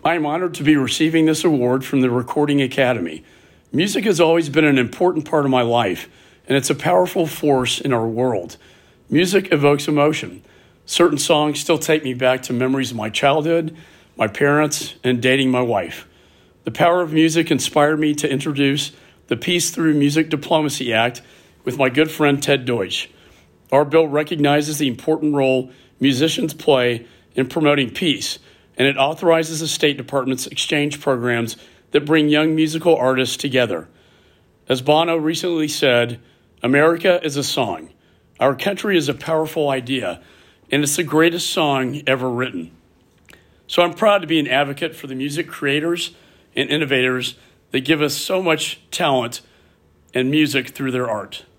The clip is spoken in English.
I am honored to be receiving this award from the Recording Academy. Music has always been an important part of my life, and it's a powerful force in our world. Music evokes emotion. Certain songs still take me back to memories of my childhood, my parents, and dating my wife. The power of music inspired me to introduce the Peace Through Music Diplomacy Act with my good friend Ted Deutsch. Our bill recognizes the important role musicians play in promoting peace, and it authorizes the State Department's exchange programs that bring young musical artists together. As Bono recently said, America is a song. Our country is a powerful idea, and it's the greatest song ever written. So I'm proud to be an advocate for the music creators and innovators that give us so much talent and music through their art.